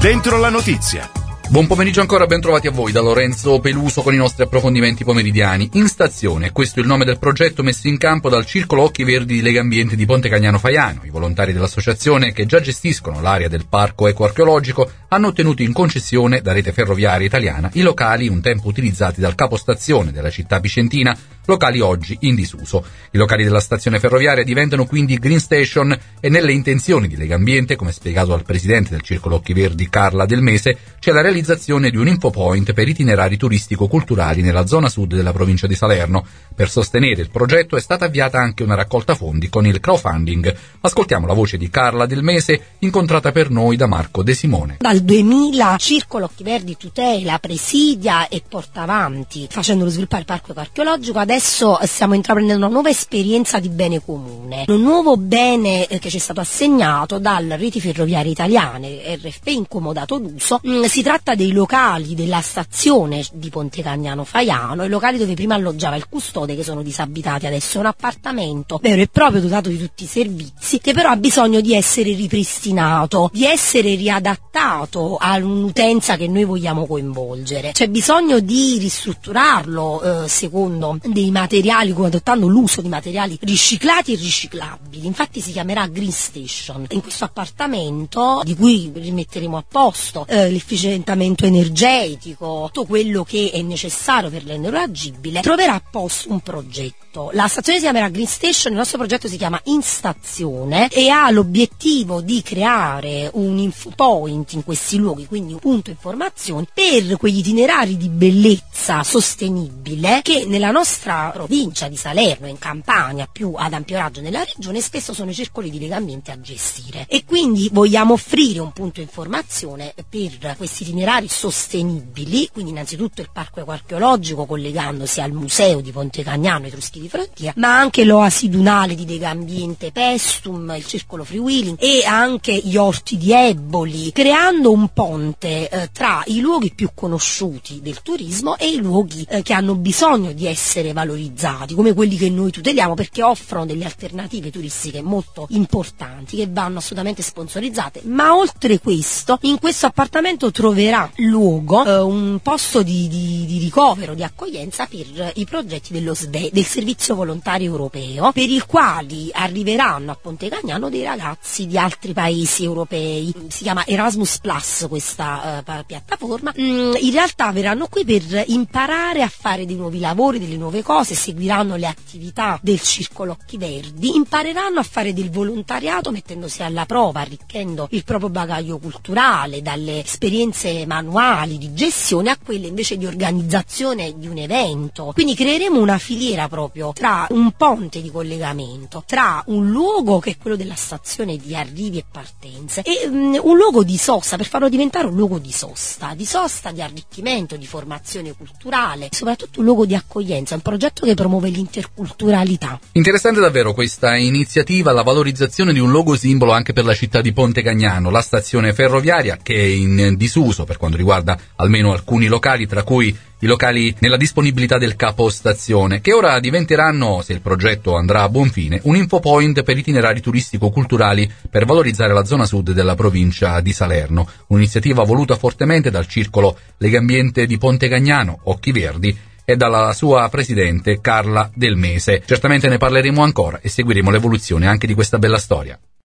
Dentro la notizia. Buon pomeriggio ancora, ben trovati a voi da Lorenzo Peluso con i nostri approfondimenti pomeridiani. In stazione, questo è il nome del progetto messo in campo dal Circolo Occhi Verdi di Legambiente di Ponte Cagnano Faiano. I volontari dell'associazione, che già gestiscono l'area del parco ecoarcheologico, hanno ottenuto in concessione da Rete Ferroviaria Italiana i locali un tempo utilizzati dal capostazione della città picentina, locali oggi in disuso. I locali della stazione ferroviaria diventano quindi Green Station e nelle intenzioni di Legambiente, come spiegato dal presidente del Circolo Occhi Verdi Carla Del Mese, c'è la realizzazione di un infopoint per itinerari turistico-culturali nella zona sud della provincia di Salerno. Per sostenere il progetto è stata avviata anche una raccolta fondi con il crowdfunding. Ascoltiamo la voce di Carla Del Mese, incontrata per noi da Marco De Simone. Dal 2000 Circolo Occhi Verdi tutela, presidia e porta avanti, facendolo sviluppare il parco archeologico. Adesso stiamo intraprendendo una nuova esperienza di bene comune, un nuovo bene che ci è stato assegnato dalle Reti Ferroviarie Italiane, RFP incomodato d'uso. Si tratta dei locali della stazione di Ponte Cagnano Faiano, i locali dove prima alloggiava il custode, che sono disabitati. Adesso è un appartamento vero e proprio dotato di tutti i servizi, che però ha bisogno di essere ripristinato, di essere riadattato a un'utenza che noi vogliamo coinvolgere. C'è bisogno di ristrutturarlo secondo dei materiali, adottando l'uso di materiali riciclati e riciclabili. Infatti si chiamerà Green Station. In questo appartamento, di cui rimetteremo a posto l'efficientamento energetico, tutto quello che è necessario per renderlo agibile, troverà a posto un progetto. La stazione si chiamerà Green Station, il nostro progetto si chiama In Stazione e ha l'obiettivo di creare un infopoint in questi luoghi, quindi un punto informazioni per quegli itinerari di bellezza sostenibile che nella nostra provincia di Salerno, in Campania, più ad ampio raggio nella regione, spesso sono i circoli di Legambiente a gestire. E quindi vogliamo offrire un punto informazione per questi itinerari sostenibili, quindi innanzitutto il parco ecoarcheologico collegandosi al museo di Ponte Cagnano, Etruschi di Frontiera, ma anche l'oasi dunale di Legambiente Pestum, il circolo freewheeling e anche gli orti di Eboli, creando un ponte tra i luoghi più conosciuti del turismo e i luoghi che hanno bisogno di essere valorizzati, come quelli che noi tuteliamo, perché offrono delle alternative turistiche molto importanti che vanno assolutamente sponsorizzate. Ma oltre questo, in questo appartamento troverà luogo un posto di ricovero, di accoglienza per i progetti dello SVE, del Servizio Volontario Europeo, per i quali arriveranno a Ponte Cagnano dei ragazzi di altri paesi europei. Si chiama Erasmus Plus questa piattaforma. In realtà verranno qui per imparare a fare dei nuovi lavori, delle nuove cose, seguiranno le attività del Circolo Occhi Verdi, impareranno a fare del volontariato mettendosi alla prova, arricchendo il proprio bagaglio culturale, dalle esperienze manuali di gestione a quelle invece di organizzazione di un evento. Quindi creeremo una filiera proprio tra un ponte di collegamento, tra un luogo che è quello della stazione di arrivi e partenze e un luogo di sosta, per farlo diventare un luogo di sosta, di arricchimento, di formazione culturale, soprattutto un luogo di accoglienza, un progetto che promuove l'interculturalità. Interessante davvero questa iniziativa, la valorizzazione di un luogo simbolo anche per la città di Ponte Cagnano, la stazione ferroviaria che è in disuso per quanto riguarda almeno alcuni locali, tra cui i locali nella disponibilità del capostazione, che ora diventeranno, se il progetto andrà a buon fine, un infopoint per itinerari turistico-culturali per valorizzare la zona sud della provincia di Salerno. Un'iniziativa voluta fortemente dal Circolo Legambiente di Ponte Cagnano, Occhi Verdi, e dalla sua presidente Carla Del Mese. Certamente ne parleremo ancora e seguiremo l'evoluzione anche di questa bella storia.